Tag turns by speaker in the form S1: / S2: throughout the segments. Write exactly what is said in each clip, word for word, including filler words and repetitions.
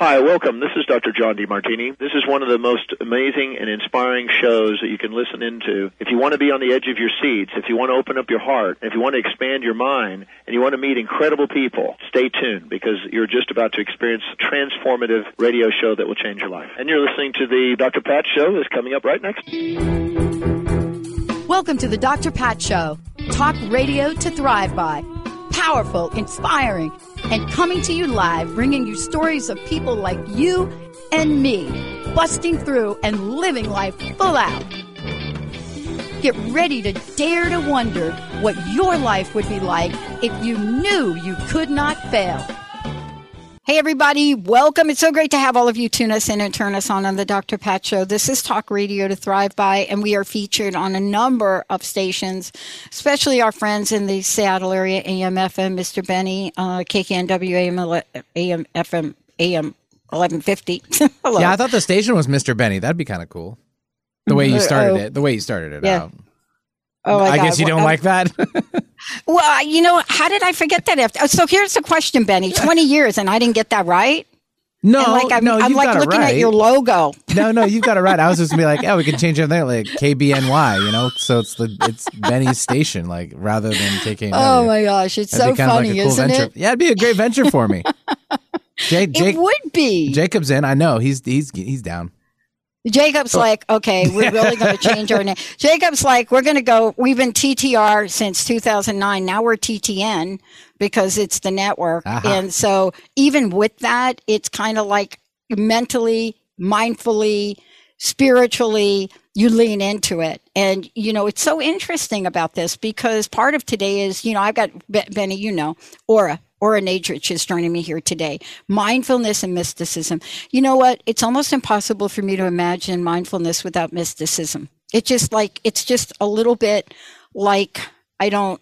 S1: Hi, welcome. This is Doctor John DeMartini. This is one of the most amazing and inspiring shows that you can listen into. If you want to be on the edge of your seats, if you want to open up your heart, if you want to expand your mind, and you want to meet incredible people, stay tuned because you're just about to experience a transformative radio show that will change your life. And you're listening to the Doctor Pat Show that's coming up right next.
S2: Welcome to the Doctor Pat Show. Talk radio to thrive by. Powerful, inspiring, and coming to you live, bringing you stories of people like you and me, busting through and living life full out. Get ready to dare to wonder what your life would be like if you knew you could not fail. Hey, everybody. Welcome. It's so great to have all of you tune us in and turn us on on the Doctor Pat Show. This is Talk Radio to Thrive By, and we are featured on a number of stations, especially our friends in the Seattle area, A M F M, Mister Benny, uh, K K N W, A M F M, A M eleven fifty. Hello.
S3: Yeah, I thought the station was Mister Benny. That'd be kind of cool. The way you started
S2: Uh-oh.
S3: it. The way you started it
S2: Yeah.
S3: out.
S2: Oh, my
S3: I
S2: God.
S3: guess you don't
S2: Well,
S3: like that?
S2: Well, you know, how did I forget that? After? So here's the question, Benny. twenty years, and I didn't get that right?
S3: No,
S2: And like, I'm,
S3: no,
S2: I'm
S3: you
S2: like
S3: got it
S2: looking
S3: right.
S2: at your logo.
S3: No, no, you got it right. I was just gonna be like, yeah, we can change everything like K B N Y, you know? So it's the it's Benny's station, like rather than K K N W.
S2: Oh my gosh, it's
S3: That'd
S2: so
S3: be kind of
S2: funny,
S3: like a cool
S2: isn't
S3: venture.
S2: it?
S3: Yeah, it'd be a great venture for me. Jay, Jake,
S2: It would be.
S3: Jacob's in. I know he's he's he's down.
S2: Jacob's like, okay, we're really going to change our name. Jacob's like, we're going to go, we've been T T R since two thousand nine. Now we're T T N because it's the network.
S3: Uh-huh.
S2: And so even with that, it's kind of like mentally, mindfully, spiritually, you lean into it. And, you know, it's so interesting about this because part of today is, you know, I've got, Benny, you know, Aura. Aura Nadrich is joining me here today. Mindfulness and mysticism. You know what? It's almost impossible for me to imagine mindfulness without mysticism. It's just like, it's just a little bit like, I don't,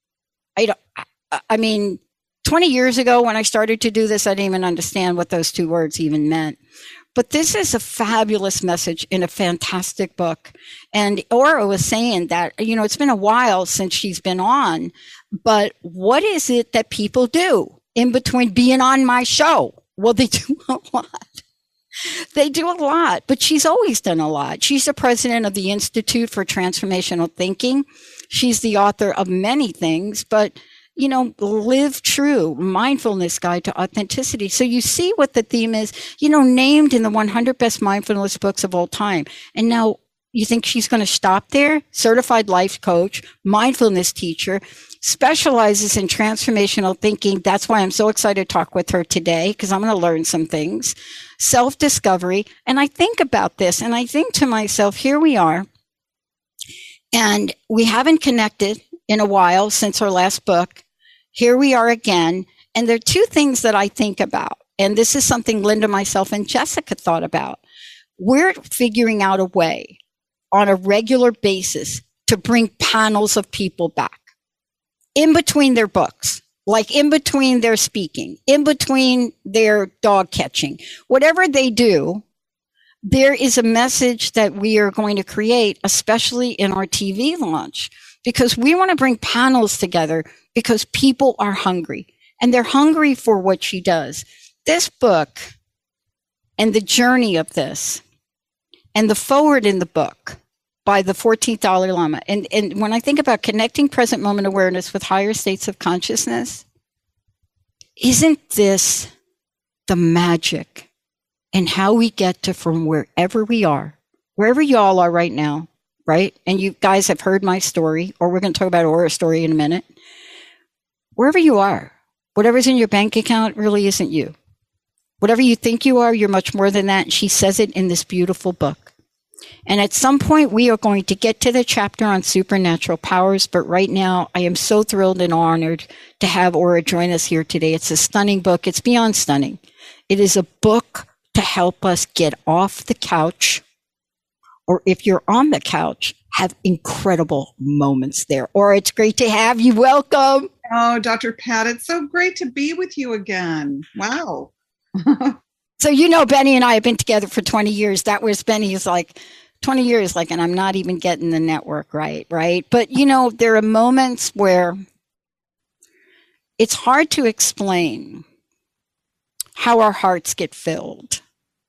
S2: I don't, I mean, twenty years ago when I started to do this, I didn't even understand what those two words even meant. But this is a fabulous message in a fantastic book. And Aura was saying that, you know, it's been a while since she's been on, but what is it that people do in between being on my show? Well, they do a lot. They do a lot, but she's always done a lot. She's the president of the Institute for Transformational Thinking. She's the author of many things, but you know, live true, mindfulness guide to authenticity. So you see what the theme is, you know, named in the one hundred best mindfulness books of all time. And now you think she's going to stop there? Certified life coach, mindfulness teacher, specializes in transformational thinking. That's why I'm so excited to talk with her today, because I'm going to learn some things. Self-discovery. And I think about this and I think to myself, here we are. And we haven't connected in a while since our last book. Here we are again. And there are two things that I think about. And this is something Linda, myself, and Jessica thought about. We're figuring out a way on a regular basis to bring panels of people back in between their books, like in between their speaking, in between their dog catching, whatever they do. There is a message that we are going to create, especially in our T V launch, because we want to bring panels together because people are hungry and they're hungry for what she does. This book and the journey of this and the forward in the book by the fourteenth Dalai Lama. And, and when I think about connecting present moment awareness with higher states of consciousness, isn't this the magic and how we get to from wherever we are, wherever y'all are right now, right? And you guys have heard my story, or we're going to talk about Aura's story in a minute. Wherever you are, whatever's in your bank account really isn't you. Whatever you think you are, you're much more than that. And she says it in this beautiful book. And at some point, we are going to get to the chapter on supernatural powers. But right now, I am so thrilled and honored to have Aura join us here today. It's a stunning book. It's beyond stunning. It is a book to help us get off the couch, or if you're on the couch, have incredible moments there. Aura, it's great to have you. Welcome.
S4: Oh, Doctor Pat, it's so great to be with you again. Wow.
S2: So, you know, Benny and I have been together for twenty years. That was Benny's like twenty years, like, and I'm not even getting the network right, right? But, you know, there are moments where it's hard to explain how our hearts get filled.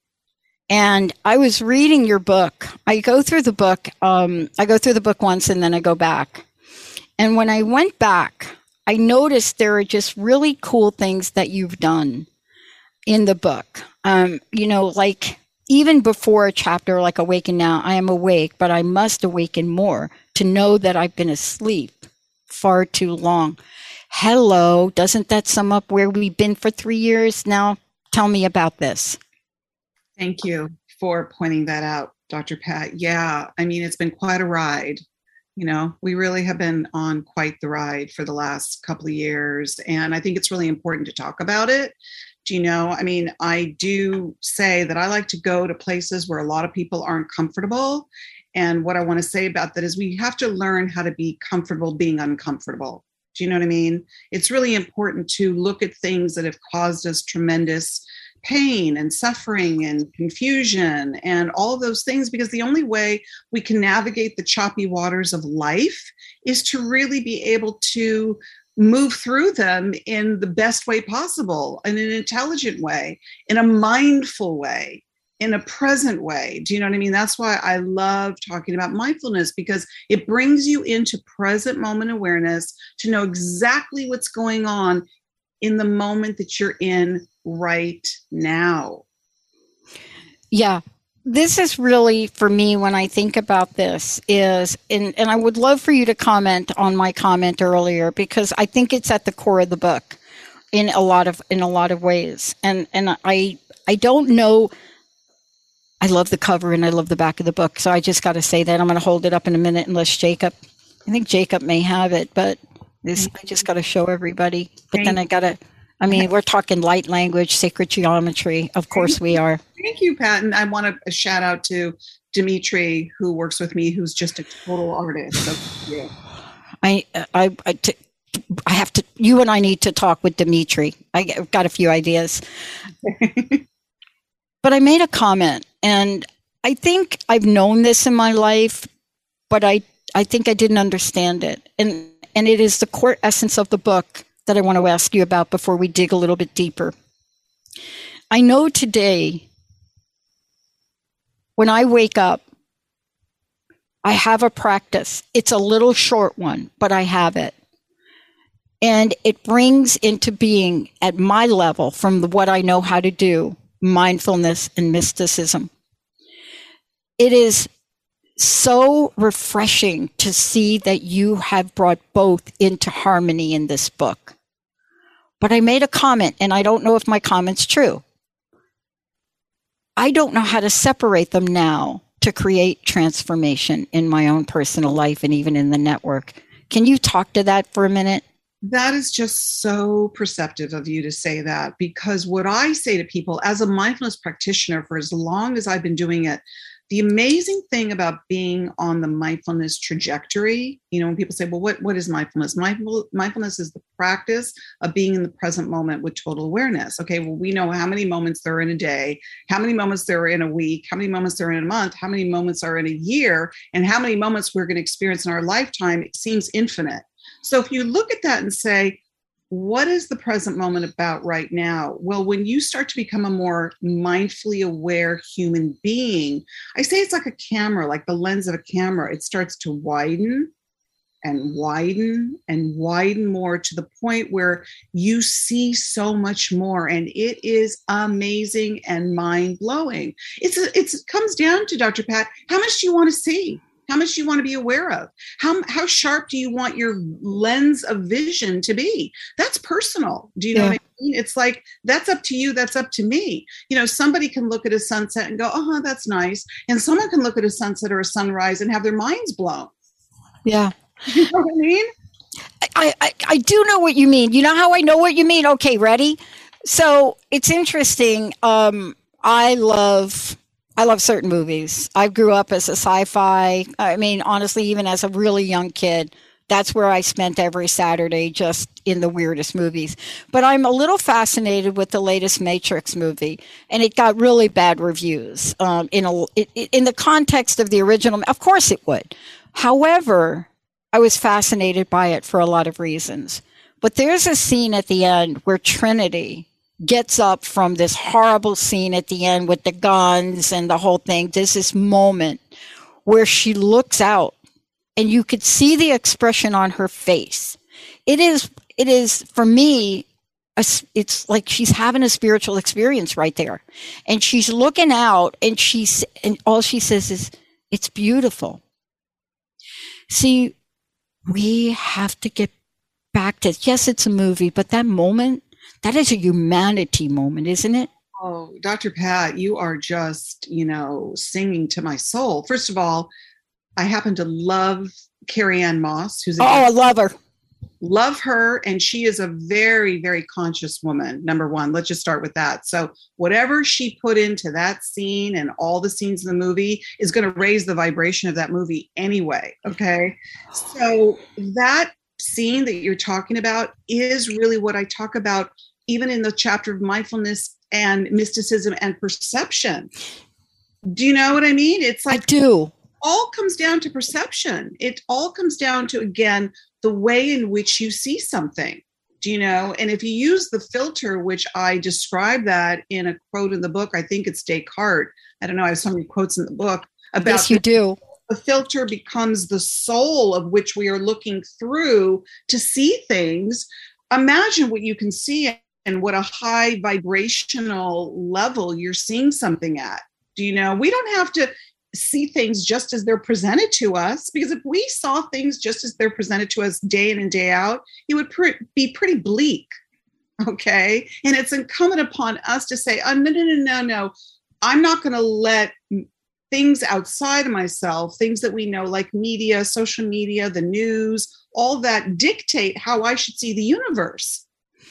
S2: And I was reading your book. I go through the book. Um, I go through the book once and then I go back. And when I went back, I noticed there are just really cool things that you've done in the book. Um, you know, like even before a chapter like Awaken Now, I am awake, but I must awaken more to know that I've been asleep far too long. Hello, doesn't that sum up where we've been for three years now? Tell me about this.
S4: Thank you for pointing that out, Doctor Pat. Yeah, I mean, it's been quite a ride. You know, we really have been on quite the ride for the last couple of years. And I think it's really important to talk about it. Do you know, I mean, I do say that I like to go to places where a lot of people aren't comfortable. And what I want to say about that is we have to learn how to be comfortable being uncomfortable. Do you know what I mean? It's really important to look at things that have caused us tremendous pain and suffering and confusion and all of those things, because the only way we can navigate the choppy waters of life is to really be able to move through them in the best way possible, in an intelligent way, in a mindful way, in a present way. Do you know what I mean? That's why I love talking about mindfulness, because it brings you into present moment awareness to know exactly what's going on in the moment that you're in right now.
S2: Yeah. This is really, for me, when I think about this is, and, and I would love for you to comment on my comment earlier, because I think it's at the core of the book in a lot of, in a lot of ways. And, and I, I don't know, I love the cover and I love the back of the book. So I just got to say that. I'm going to hold it up in a minute unless Jacob, I think Jacob may have it, but this, I just got to show everybody. But then I got to, I mean, we're talking light language, sacred geometry. Of course we are.
S4: Thank you, Pat. And I want to shout out to Dimitri, who works with me, who's just a total artist. So, yeah.
S2: I, I, I, t- I have to, you and I need to talk with Dimitri. I've got a few ideas. But I made a comment, and I think I've known this in my life, but I, I think I didn't understand it. And, and it is the core essence of the book that I want to ask you about before we dig a little bit deeper. I know today, when I wake up, I have a practice. It's a little short one, but I have it. And it brings into being, at my level, from the, what I know how to do, mindfulness and mysticism. It is so refreshing to see that you have brought both into harmony in this book. But I made a comment, and I don't know if my comment's true. I don't know how to separate them now to create transformation in my own personal life and even in the network. Can you talk to that for a minute?
S4: That is just so perceptive of you to say that, because what I say to people as a mindfulness practitioner for as long as I've been doing it, the amazing thing about being on the mindfulness trajectory, you know, when people say, well, what, what is mindfulness? Mindful, mindfulness is the practice of being in the present moment with total awareness. Okay, well, we know how many moments there are in a day, how many moments there are in a week, how many moments there are in a month, how many moments are in a year, and how many moments we're going to experience in our lifetime. It seems infinite. So if you look at that and say, what is the present moment about right now? Well, when you start to become a more mindfully aware human being, I say it's like a camera, like the lens of a camera. It starts to widen and widen and widen more to the point where you see so much more. And it is amazing and mind-blowing. It's a, it's, it comes down to, Doctor Pat, how much do you want to see? How much do you want to be aware of? How how sharp do you want your lens of vision to be? That's personal. Do you know
S2: Yeah.
S4: what I mean? It's like, that's up to you. That's up to me. You know, somebody can look at a sunset and go, oh, that's nice. And someone can look at a sunset or a sunrise and have their minds blown.
S2: Yeah.
S4: You know what I mean?
S2: I, I, I do know what you mean. You know how I know what you mean? Okay, ready? So it's interesting. Um, I love... I love certain movies. I grew up as a sci-fi. I mean, honestly, even as a really young kid, that's where I spent every Saturday, just in the weirdest movies. But I'm a little fascinated with the latest Matrix movie, and it got really bad reviews. Um, in a it, in the context of the original, of course it would. However, I was fascinated by it for a lot of reasons. But there's a scene at the end where Trinity gets up from this horrible scene at the end with the guns and the whole thing. There's this moment where she looks out and you could see the expression on her face. It is, it is for me, a, it's like she's having a spiritual experience right there. And she's looking out and she's, and all she says is, it's beautiful. See, we have to get back to, yes, it's a movie, but that moment, that is a humanity moment, isn't it?
S4: Oh, Doctor Pat, you are just, you know, singing to my soul. First of all, I happen to love Carrie Ann Moss, who's a
S2: oh, I love her.
S4: Love her. And she is a very, very conscious woman. Number one, let's just start with that. So whatever she put into that scene and all the scenes in the movie is going to raise the vibration of that movie anyway. Okay. So that scene that you're talking about is really what I talk about, even in the chapter of mindfulness and mysticism and perception. Do you know what I mean? It's like,
S2: I do.
S4: All comes down to perception. It all comes down to, again, the way in which you see something. Do you know? And if you use the filter, which I describe that in a quote in the book, I think it's Descartes. I don't know. I have so many quotes in the book about
S2: yes, you do.
S4: The filter becomes the soul of which we are looking through to see things. Imagine what you can see and what a high vibrational level you're seeing something at. Do you know? We don't have to see things just as they're presented to us, because if we saw things just as they're presented to us day in and day out, it would pre- be pretty bleak. Okay. And it's incumbent upon us to say, oh, no, no, no, no, no. I'm not going to let things outside of myself, things that we know like media, social media, the news, all that dictate how I should see the universe.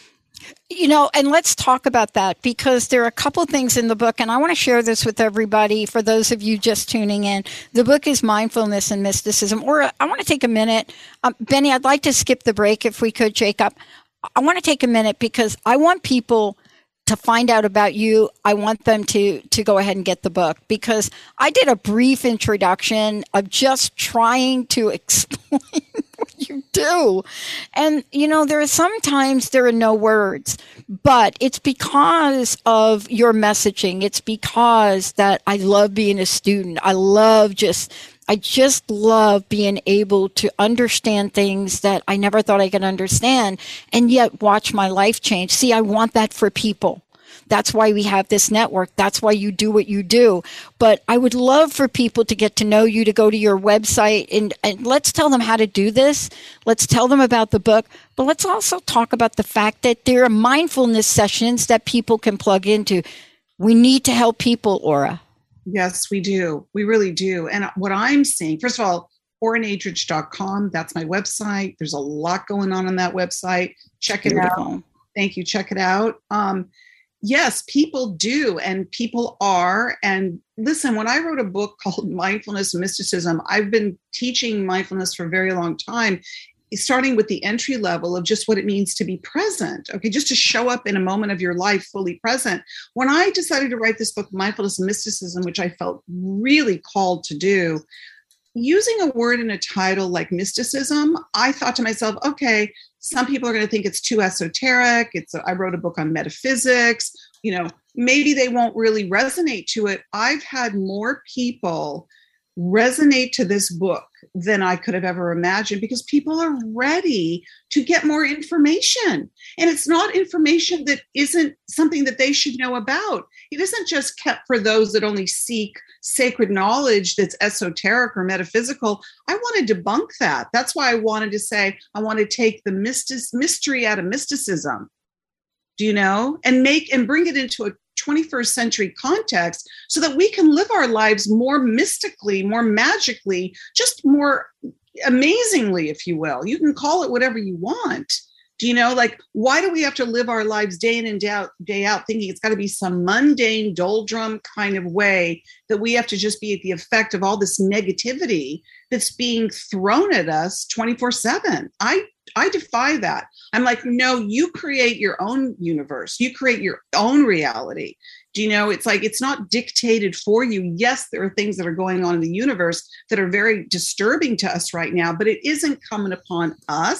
S2: You know, and let's talk about that, because there are a couple of things in the book, and I want to share this with everybody. For those of you just tuning in, the book is Mindfulness and Mysticism. Or I want to take a minute. Um, Benny, I'd like to skip the break if we could, Jacob. I want to take a minute because I want people to find out about you. I want them to to go ahead and get the book, because I did a brief introduction of just trying to explain what you do. And, you know, there are sometimes there are no words, but it's because of your messaging. It's because that I love being a student. I love just, I just love being able to understand things that I never thought I could understand, and yet watch my life change. See, I want that for people. That's why we have this network. That's why you do what you do. But I would love for people to get to know you, to go to your website, and, and let's tell them how to do this. Let's tell them about the book, but let's also talk about the fact that there are mindfulness sessions that people can plug into. We need to help people, Aura.
S4: Yes, we do. We really do. And what I'm seeing, first of all, aura nadrich dot com, that's my website. There's a lot going on on that website. Check it
S2: Beautiful.
S4: out. Thank you. Check it out. Um, yes, people do, and people are. And listen, when I wrote a book called Mindfulness and Mysticism, I've been teaching mindfulness for a very long time, starting with the entry level of just what it means to be present. Okay, just to show up in a moment of your life fully present. When I decided to write this book, Mindfulness and Mysticism, which I felt really called to do, using a word in a title like mysticism, I thought to myself, okay, some people are going to think it's too esoteric. It's a, I wrote a book on metaphysics. You know, maybe they won't really resonate to it. I've had more people resonate to this book than I could have ever imagined, because people are ready to get more information. And it's not information that isn't something that they should know about. It isn't just kept for those that only seek sacred knowledge that's esoteric or metaphysical. I want to debunk that. That's why I wanted to say, I want to take the mystic, mystery out of mysticism, do you know, and make and bring it into a twenty-first century context so that we can live our lives more mystically, more magically, just more amazingly, if you will. You can call it whatever you want. Do you know, like, why do we have to live our lives day in and day out, day out thinking it's got to be some mundane, doldrum kind of way that we have to just be at the effect of all this negativity that's being thrown at us twenty-four seven? I I defy that. I'm like, no, you create your own universe. You create your own reality. Do you know, it's like, it's not dictated for you. Yes, there are things that are going on in the universe that are very disturbing to us right now, but it isn't coming upon us.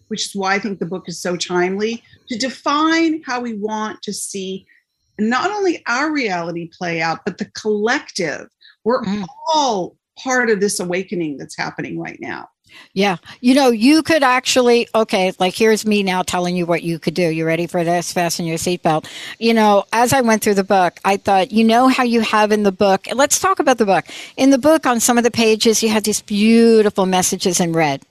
S4: which is why I think the book is so timely, to define how we want to see not only our reality play out, but the collective. We're mm. all part of this awakening that's happening right now.
S2: Yeah. You know, you could actually, okay, like here's me now telling you what you could do. You ready for this? Fasten your seatbelt. You know, as I went through the book, I thought, you know how you have in the book, and let's talk about the book. In the book, on some of the pages, you have these beautiful messages in red.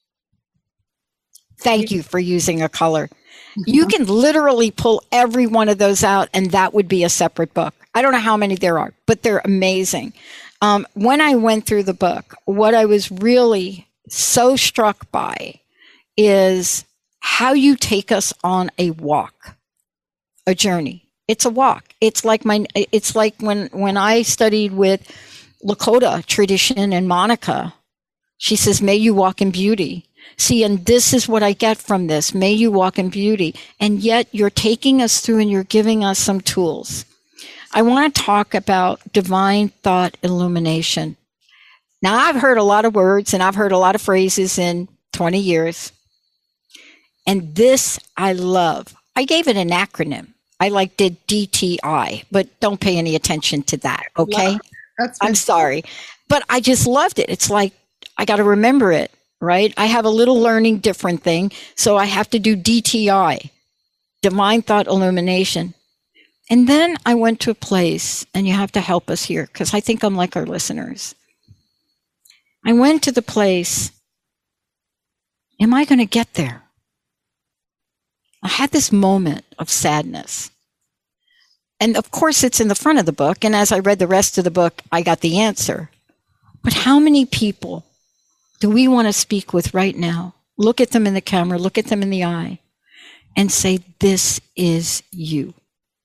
S2: Thank you for using a color. You can literally pull every one of those out, and that would be a separate book. I don't know how many there are, but they're amazing. Um, when I went through the book, what I was really so struck by is how you take us on a walk, a journey. It's a walk. It's like my, it's like when, when I studied with Lakota tradition and Monica, she says, may you walk in beauty. See, and this is what I get from this. May you walk in beauty. And yet you're taking us through and you're giving us some tools. I want to talk about divine thought illumination. Now, I've heard a lot of words and I've heard a lot of phrases in twenty years. And this I love. I gave it an acronym. I like did D T I, but don't pay any attention to that. Okay.
S4: That's
S2: I'm sorry, but I just loved it. It's like, I got to remember it, right? I have a little learning different thing. So I have to do D T I, divine thought illumination. And then I went to a place, and you have to help us here because I think I'm like our listeners. I went to the place, am I going to get there? I had this moment of sadness. And of course, it's in the front of the book. And as I read the rest of the book, I got the answer. But how many people do we want to speak with right now? Look at them in the camera, look at them in the eye, and say, this is you.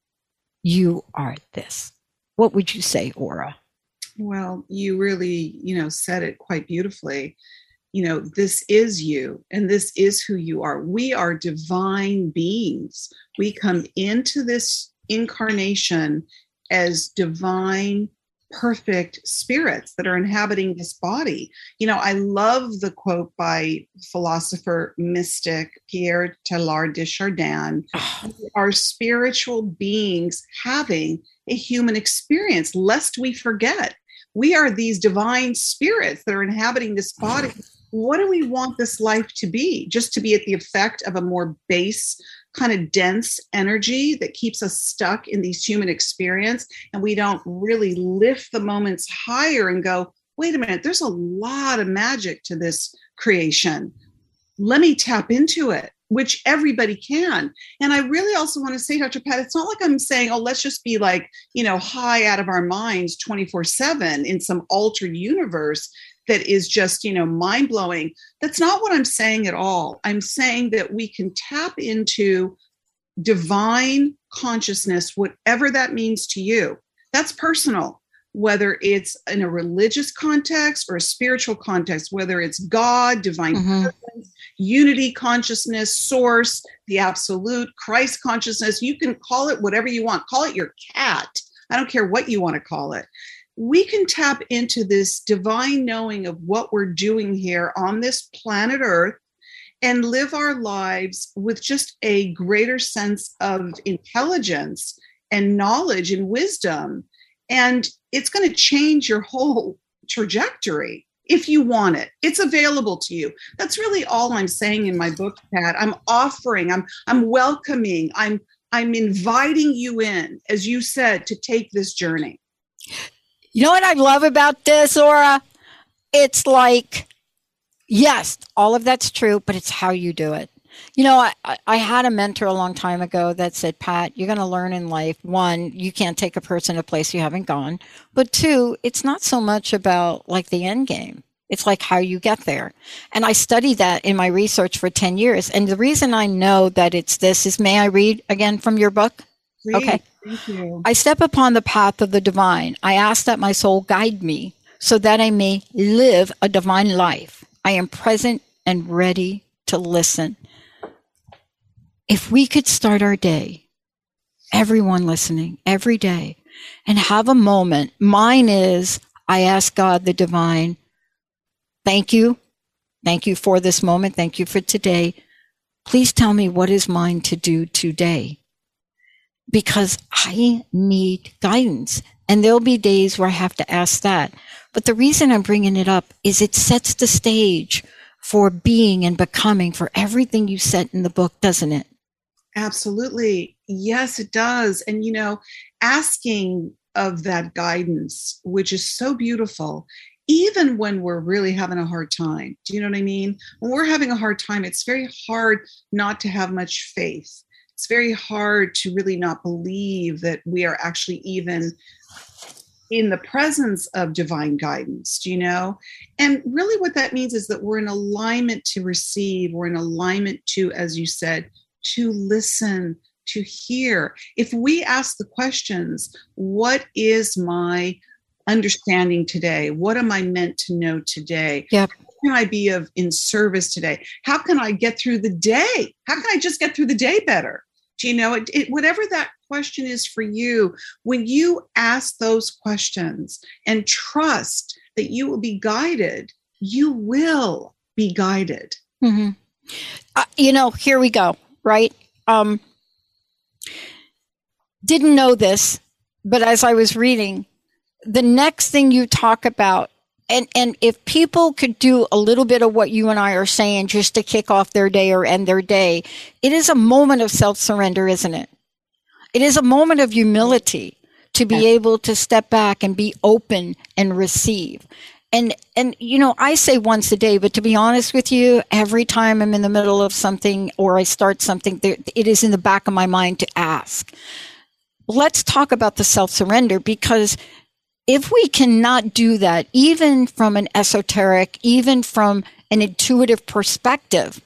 S2: You are this. What would you say, Aura?
S4: Well, you really, you know, said it quite beautifully. You know, this is you, and this is who you are. We are divine beings. We come into this incarnation as divine, perfect spirits that are inhabiting this body. You know, I love the quote by philosopher, mystic Pierre Teilhard de Chardin. We are spiritual beings having a human experience, lest we forget. We are these divine spirits that are inhabiting this body. What do we want this life to be? Just to be at the effect of a more base, kind of dense energy that keeps us stuck in these human experience, and we don't really lift the moments higher and go, wait a minute, there's a lot of magic to this creation. Let me tap into it, which everybody can. And I really also want to say, Doctor Pat, it's not like I'm saying, oh, let's just be like, you know, high out of our minds twenty-four seven in some altered universe that is just, you know, mind-blowing. That's not what I'm saying at all. I'm saying that we can tap into divine consciousness, whatever that means to you. That's personal, whether it's in a religious context or a spiritual context, whether it's God, divine
S2: Mm-hmm.
S4: presence, unity consciousness, source, the absolute, Christ consciousness. You can call it whatever you want. Call it your cat. I don't care what you want to call it. We can tap into this divine knowing of what we're doing here on this planet Earth and live our lives with just a greater sense of intelligence and knowledge and wisdom. And it's going to change your whole trajectory if you want it. It's available to you. That's really all I'm saying in my book, Pat. I'm offering, I'm I'm welcoming, I'm I'm inviting you in, as you said, to take this journey.
S2: You know what I love about this, Aura? It's like, yes, all of that's true, but it's how you do it. You know, I, I had a mentor a long time ago that said, Pat, you're going to learn in life. One, you can't take a person to a place you haven't gone. But two, it's not so much about like the end game. It's like how you get there. And I studied that in my research for ten years. And the reason I know that it's this is, may I read again from your book?
S4: Please.
S2: Okay.
S4: Thank you.
S2: I step upon the path of the divine. I ask that my soul guide me so that I may live a divine life. I am present and ready to listen. If we could start our day, everyone listening, every day, and have a moment, mine is, I ask God, the divine, thank you. Thank you for this moment. Thank you for today. please tell me what is mine to do today, because I need guidance. And there'll be days where I have to ask that. But the reason I'm bringing it up is it sets the stage for being and becoming, for everything you said in the book, doesn't it?
S4: Absolutely. Yes, it does. And, you know, asking of that guidance, which is so beautiful, even when we're really having a hard time. Do you know what I mean? When we're having a hard time, it's very hard not to have much faith. It's very hard to really not believe that we are actually even in the presence of divine guidance, do you know? And really what that means is that we're in alignment to receive, we're in alignment to, as you said, to listen, to hear. If we ask the questions, what is my understanding today? What am I meant to know today?
S2: Yep.
S4: How can I be of in service today? How can I get through the day? How can I just get through the day better? Do you know, it, it, whatever that question is for you, when you ask those questions and trust that you will be guided, you will be guided.
S2: Mm-hmm. Uh, you know, here we go, right? Um, didn't know this, but as I was reading, the next thing you talk about, and, and if people could do a little bit of what you and I are saying just to kick off their day or end their day, it is a moment of self-surrender, isn't it? It is a moment of humility to be able to step back and be open and receive. And, and, you know, I say once a day, but to be honest with you, every time I'm in the middle of something or I start something, there, it is in the back of my mind to ask. Let's talk about the self-surrender, because if we cannot do that, even from an esoteric, even from an intuitive perspective,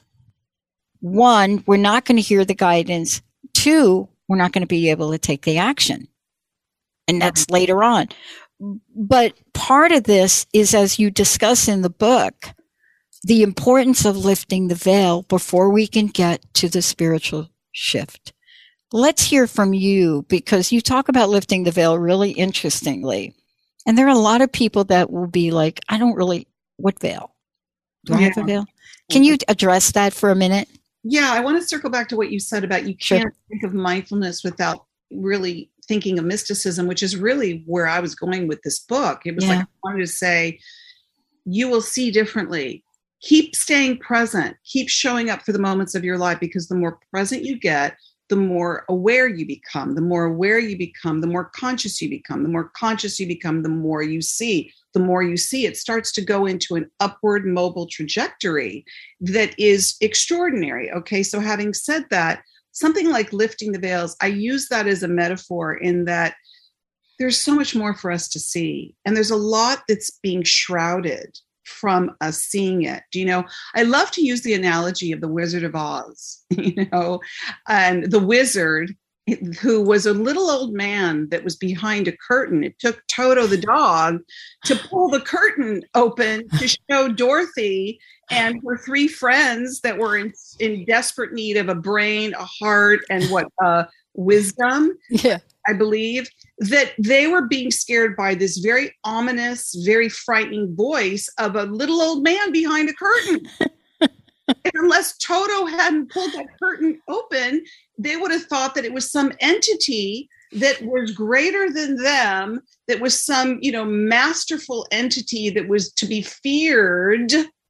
S2: one, we're not going to hear the guidance. Two, we're not going to be able to take the action. And that's later on. But part of this is, as you discuss in the book, the importance of lifting the veil before we can get to the spiritual shift. Let's hear from you, because you talk about lifting the veil really interestingly. And there are a lot of people that will be like, I don't really, what veil? Do I
S4: Yeah.
S2: have a veil? Can you address that for a minute?
S4: Yeah, I want to circle back to what you said about you
S2: Sure.
S4: can't think of mindfulness without really thinking of mysticism, which is really where I was going with this book. It was
S2: Yeah.
S4: like I wanted to say, you will see differently. Keep staying present. Keep showing up for the moments of your life, because the more present you get, the more aware you become. The more aware you become, the more conscious you become. The more conscious you become, the more you see. The more you see, it starts to go into an upward mobile trajectory that is extraordinary. Okay, so having said that, something like lifting the veils, I use that as a metaphor in that there's so much more for us to see. And there's a lot that's being shrouded from us seeing it. Do you know, I love to use the analogy of the Wizard of Oz, you know, and the wizard who was a little old man that was behind a curtain. It took Toto the dog to pull the curtain open to show Dorothy and her three friends that were in, in desperate need of a brain, a heart, and what, uh, wisdom.
S2: Yeah.
S4: I believe that they were being scared by this very ominous, very frightening voice of a little old man behind a curtain. And unless Toto hadn't pulled that curtain open, they would have thought that it was some entity that was greater than them, that was some, you know, masterful entity that was to be feared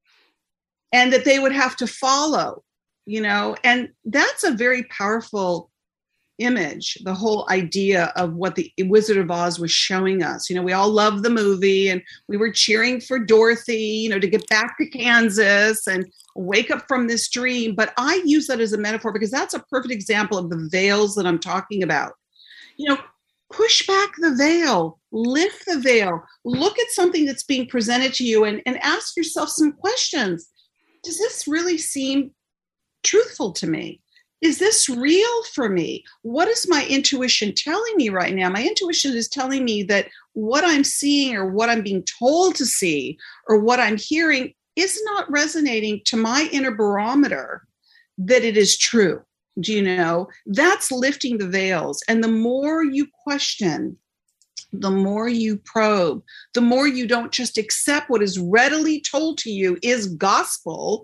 S4: and that they would have to follow, you know. And that's a very powerful image, the whole idea of what the Wizard of Oz was showing us. You know, we all love the movie and we were cheering for Dorothy, you know, to get back to Kansas and wake up from this dream. But I use that as a metaphor because that's a perfect example of the veils that I'm talking about. You know, push back the veil, lift the veil, look at something that's being presented to you and, and ask yourself some questions. Does this really seem truthful to me? Is this real for me? What is my intuition telling me right now? My intuition is telling me that what I'm seeing or what I'm being told to see or what I'm hearing is not resonating to my inner barometer that it is true. Do you know? That's lifting the veils. And the more you question, the more you probe, the more you don't just accept what is readily told to you is gospel.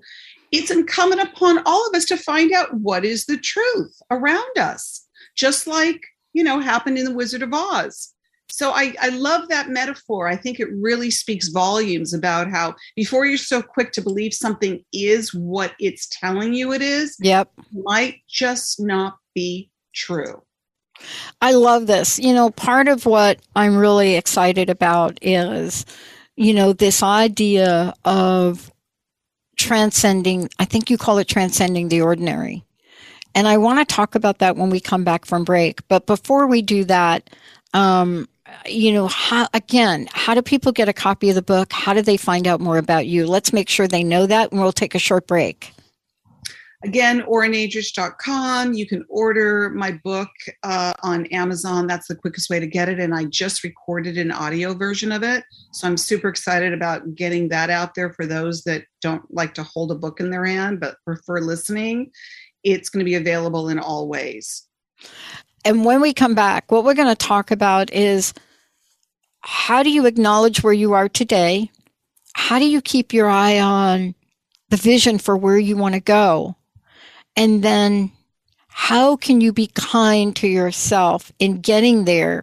S4: it's incumbent upon all of us to find out what is the truth around us, just like, you know, happened in The Wizard of Oz. So I, I love that metaphor. I think it really speaks volumes about how before you're so quick to believe something is what it's telling you it is,
S2: yep,
S4: it might just not be true.
S2: I love this. You know, part of what I'm really excited about is, you know, this idea of transcending, I think you call it transcending the ordinary. And I want to talk about that when we come back from break. But before we do that, um, you know, how, again, how do people get a copy of the book? How do they find out more about you? Let's make sure they know that, and we'll take a short break.
S4: Again, aura nadrich dot com. You can order my book uh, on Amazon. That's the quickest way to get it. And I just recorded an audio version of it. So I'm super excited about getting that out there for those that don't like to hold a book in their hand, but prefer listening. It's going to be available in all ways.
S2: And when we come back, what we're going to talk about is how do you acknowledge where you are today? How do you keep your eye on the vision for where you want to go? And then how can you be kind to yourself in getting there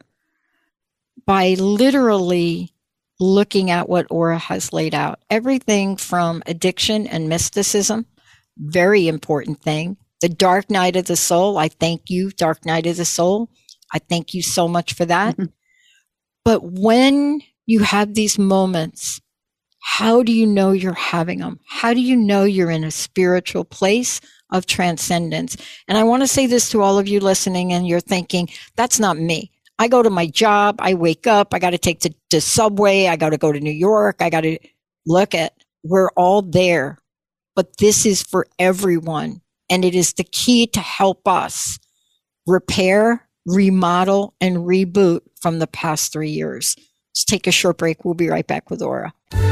S2: by literally looking at what Aura has laid out? Everything from addiction and mysticism, very important thing. The dark night of the soul. I thank you, dark night of the soul. I thank you so much for that. Mm-hmm. But when you have these moments, how do you know you're having them? How do you know you're in a spiritual place of transcendence? And I want to say this to all of you listening, and you're thinking, that's not me. I go to my job. I wake up. I got to take the, the subway. I got to go to New York. I got to look at, we're all there. But this is for everyone. And it is the key to help us repair, remodel, and reboot from the past three years. Let's take a short break. We'll be right back with Aura.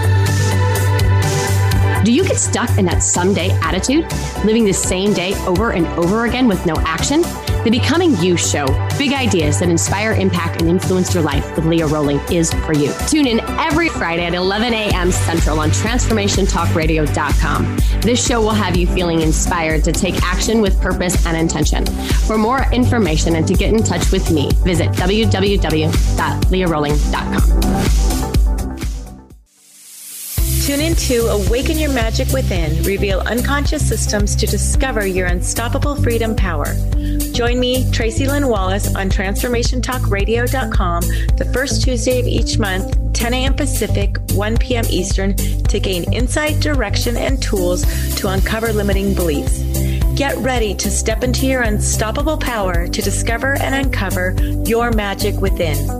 S5: Do you get stuck in that someday attitude, living the same day over and over again with no action? The Becoming You Show, big ideas that inspire, impact, and influence your life with Leah Rowling is for you. Tune in every Friday at eleven a.m. Central on transformation talk radio dot com. This show will have you feeling inspired to take action with purpose and intention. For more information and to get in touch with me, visit w w w dot leah rowling dot com.
S6: Tune in to Awaken Your Magic Within, reveal unconscious systems to discover your unstoppable freedom power. Join me, Tracy Lynn Wallace, on transformation talk radio dot com the first Tuesday of each month, ten a.m. Pacific, one p.m. Eastern, to gain insight, direction, and tools to uncover limiting beliefs. Get ready to step into your unstoppable power to discover and uncover your magic within.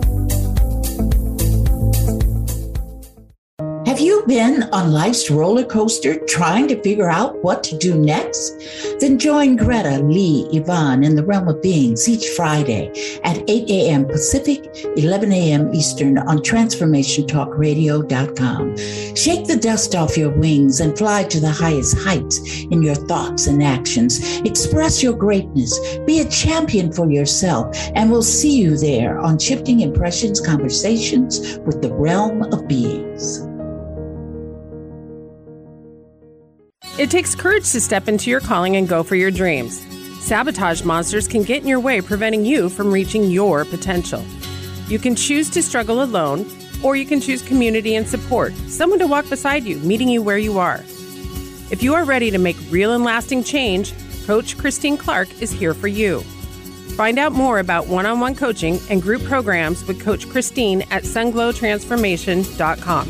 S7: Have you been on life's roller coaster trying to figure out what to do next? Then join Greta, Lee, Yvonne in the Realm of Beings each Friday at eight a.m. Pacific, eleven a.m. Eastern on transformation talk radio dot com. Shake the dust off your wings and fly to the highest heights in your thoughts and actions. Express your greatness. Be a champion for yourself, and we'll see you there on Shifting Impressions Conversations with the Realm of Beings.
S8: It takes courage to step into your calling and go for your dreams. Sabotage monsters can get in your way, preventing you from reaching your potential. You can choose to struggle alone, or you can choose community and support, someone to walk beside you, meeting you where you are. If you are ready to make real and lasting change, Coach Christine Clark is here for you. Find out more about one-on-one coaching and group programs with Coach Christine at sunglow transformation dot com.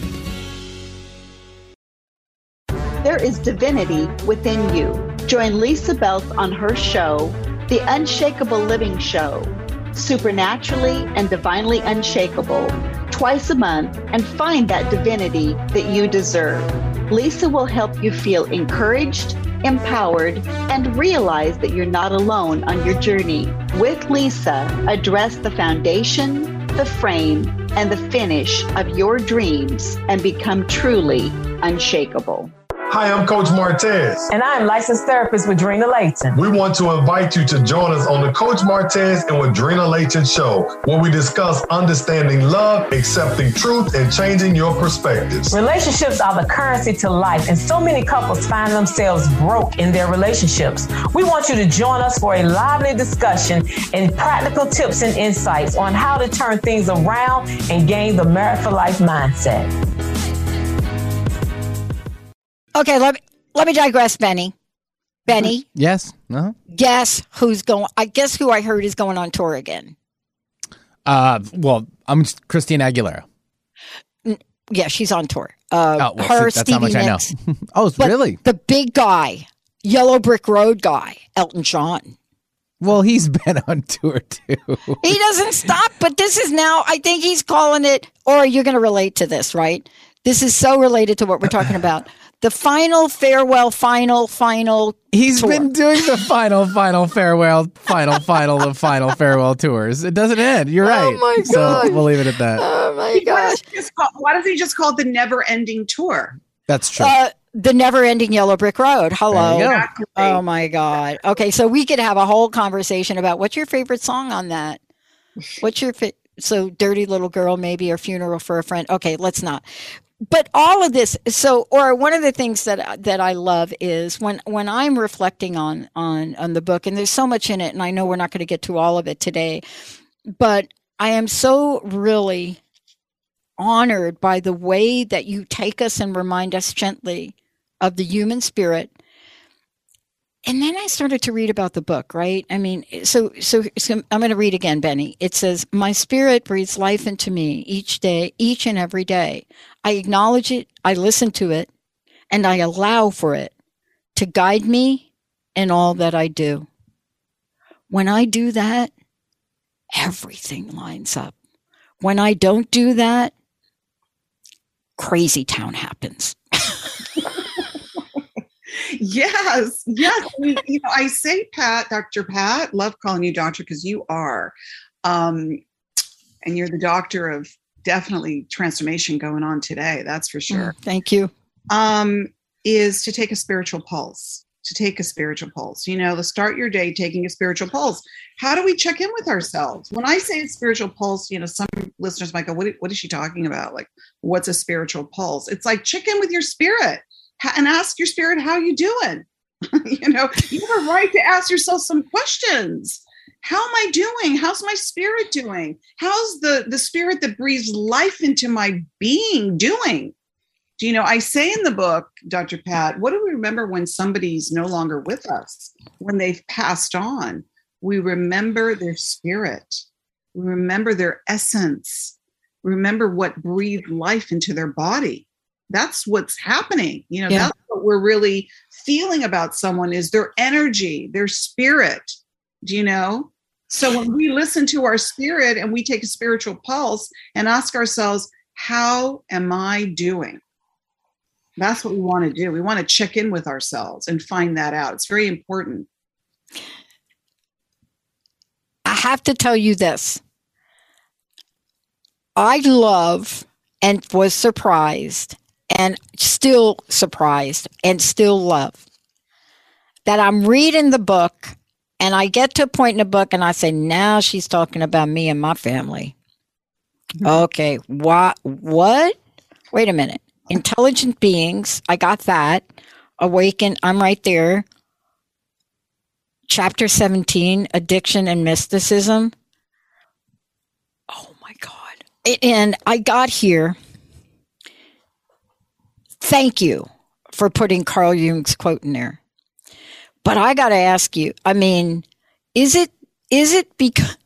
S9: There is divinity within you. Join Lisa Beltz on her show, The Unshakable Living Show, Supernaturally and Divinely Unshakable, twice a month, and find that divinity that you deserve. Lisa will help you feel encouraged, empowered, and realize that you're not alone on your journey. With Lisa, address the foundation, the frame, and the finish of your dreams and become truly unshakable.
S10: Hi, I'm Coach Martez.
S11: And I'm licensed therapist with Drina Layton.
S10: We want to invite you to join us on the Coach Martez and with Drina Layton show, where we discuss understanding love, accepting truth, and changing your perspectives.
S11: Relationships are the currency to life, and so many couples find themselves broke in their relationships. We want you to join us for a lively discussion and practical tips and insights on how to turn things around and gain the Married for Life mindset.
S2: Okay, let me, let me digress, Benny. Benny?
S3: Yes. Uh-huh.
S2: Guess who's going, I guess who I heard is going on tour again.
S3: Uh, well, I'm Christina Aguilera.
S2: Yeah, she's on tour. Uh,
S3: oh, well,
S2: her,
S3: see, that's
S2: Stevie
S3: how much
S2: Nicks.
S3: I know. Oh,
S2: But
S3: really?
S2: The big guy, Yellow Brick Road guy, Elton John.
S3: Well, he's been on tour too.
S2: He doesn't stop, but this is now, I think he's calling it, or you're going to relate to this, right? This is so related to what we're talking about. The final farewell, final, final
S3: He's
S2: tour.
S3: been doing the final, final farewell, final, final, the final farewell tours. It doesn't end. You're right.
S2: Oh, my
S3: So
S2: God.
S3: we'll leave it at that.
S2: Oh, my
S4: Why
S2: gosh.
S4: does he just call, why does he just call it the never-ending tour?
S3: That's true.
S2: Uh, the never-ending Yellow Brick Road. Hello.
S3: There you go.
S4: Exactly.
S2: Oh, my God. Okay, so we could have a whole conversation about what's your favorite song on that? What's your fa- so Dirty Little Girl, maybe, or Funeral for a Friend. Okay, let's not. But all of this, so, or one of the things that that I love is when when I'm reflecting on on on the book, and there's so much in it, and I know we're not going to get to all of it today, but I am so really honored by the way that you take us and remind us gently of the human spirit. And then I started to read about the book, right? I mean, so, so, so I'm going to read again, Benny. It says, my spirit breathes life into me each day, each and every day. I acknowledge it, I listen to it, and I allow for it to guide me in all that I do. When I do that, everything lines up. When I don't do that, crazy town happens.
S4: Yes, yes. We, you know, I say Pat, Doctor Pat, love calling you doctor because you are. Um, and you're the doctor of definitely transformation going on today. That's for sure.
S2: Mm, thank you.
S4: Um, is to take a spiritual pulse, to take a spiritual pulse, you know, to start your day taking a spiritual pulse. How do we check in with ourselves? When I say a spiritual pulse, you know, some listeners might go, what, what is she talking about? Like, what's a spiritual pulse? It's like, check in with your spirit. And ask your spirit, how you doing? You know, you have a right to ask yourself some questions. How am I doing? How's my spirit doing? How's the, the spirit that breathes life into my being doing? Do you know, I say in the book, Doctor Pat, what do we remember when somebody's no longer with us, when they've passed on? We remember their spirit. We remember their essence. We remember what breathed life into their body. That's what's happening. You know,
S2: Yeah.
S4: that's what we're really feeling about someone is their energy, their spirit. Do you know? So when we listen to our spirit and we take a spiritual pulse and ask ourselves, how am I doing? That's what we want to do. We want to check in with ourselves and find that out. It's very important.
S2: I have to tell you this. I love and was surprised and still surprised and still love that I'm reading the book and I get to a point in the book and I say, now she's talking about me and my family. Mm-hmm. Okay, what? What? Wait a minute. Intelligent beings, I got that. Awaken, I'm right there. Chapter seventeen, addiction and mysticism. Oh my God. And I got here. Thank you for putting Carl Jung's quote in there. But I got to ask you, I mean, is it, is it because,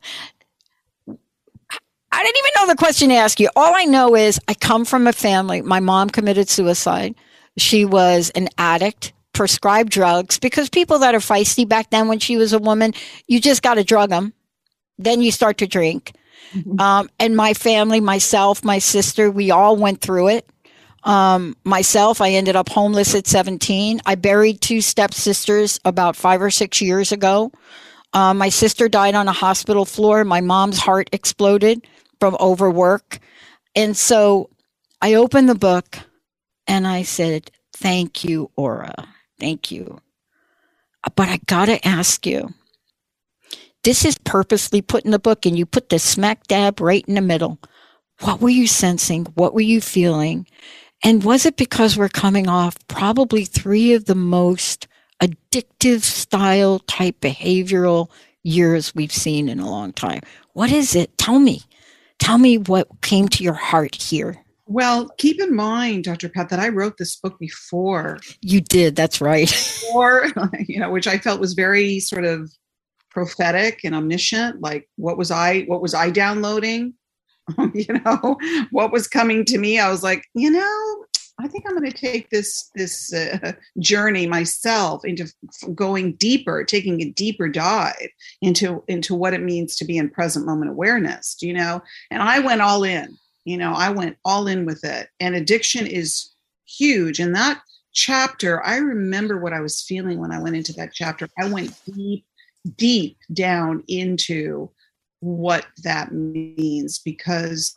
S2: I didn't even know the question to ask you. All I know is I come from a family. My mom committed suicide. She was an addict, prescribed drugs, because people that are feisty back then when she was a woman, you just got to drug them. Then you start to drink. Mm-hmm. Um, and my family, myself, my sister, we all went through it. Um, myself, I ended up homeless at seventeen. I buried two stepsisters about five or six years ago. Uh, my sister died on a hospital floor. My mom's heart exploded from overwork. And so I opened the book and I said, Thank you, Aura. Thank you. But I got to ask you, this is purposely put in the book, and you put the smack dab right in the middle. What were you sensing? What were you feeling? And was it because we're coming off probably three of the most addictive style type behavioral years we've seen in a long time? What is it? Tell me. Tell me what came to your heart here.
S4: Well, keep in mind, Doctor Pat, that I wrote this book before.
S2: You did. That's right.
S4: Or, you know, which I felt was very sort of prophetic and omniscient. Like, what was I, what was I downloading? You know, what was coming to me? I was like, you know, I think I'm going to take this, this uh, journey myself into f- going deeper, taking a deeper dive into, into what it means to be in present moment awareness, you know? And I went all in. You know, I went all in with it, and addiction is huge. And that chapter, I remember what I was feeling when I went into that chapter. I went deep, deep down into what that means, because,